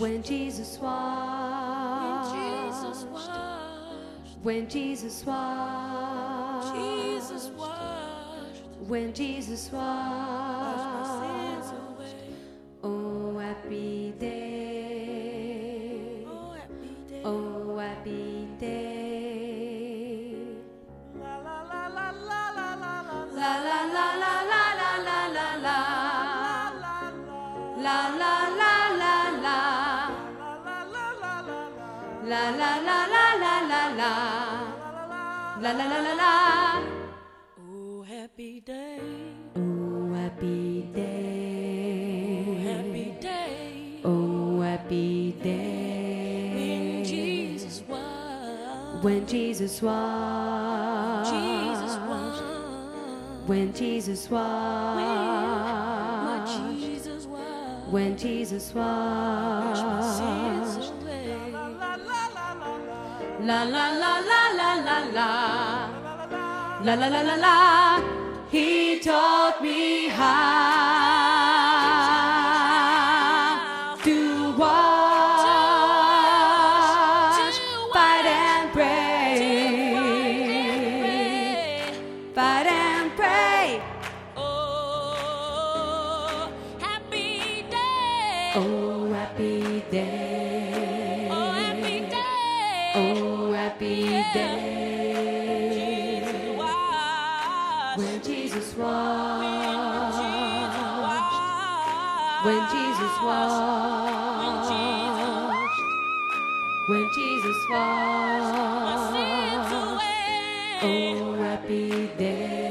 When Jesus washed, when Jesus washed, Jesus washed, when Jesus washed my washed, sins away. oh happy day, Oh, happy day. oh happy day, La la la la la la la la la la la la la la la la la, la la la la la, la la la la la la la, la la la la la. Oh, happy day. Oh happy day, Happy day. oh happy When day, Jesus washed. when Jesus washed, Jesus washed. when Jesus My washed, Jesus washed. when Jesus Washed my sins washed, away. la la la la la la la, la la la la la. He taught me how to wash, fight and pray, fight and pray. Oh, happy day. Oh happy day, Oh, happy day. oh happy day. When Jesus washed, when Jesus washed, when Jesus washed, oh happy day.